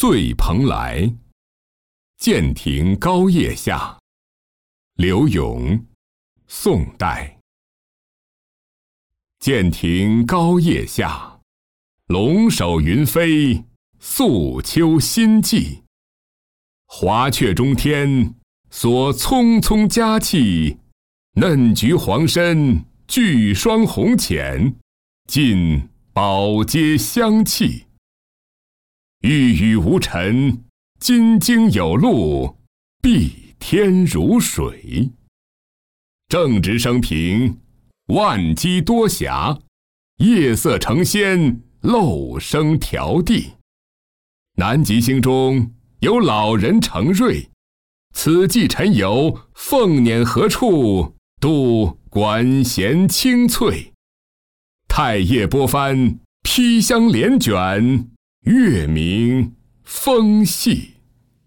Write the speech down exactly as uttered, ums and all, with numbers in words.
醉蓬莱，剑亭高叶下。刘永，宋代。剑亭高叶下，龙首云飞，素秋新季。华阙中天，所匆匆佳气，嫩菊黄深，聚霜红浅，尽宝阶香气。玉宇无尘，金经有路，碧天如水。正直生平，万机多暇，夜色成仙，漏声调地。南极星中有老人承瑞，此际晨游，凤辇何处，度管弦清脆。太液波帆，披香帘卷，月明风细。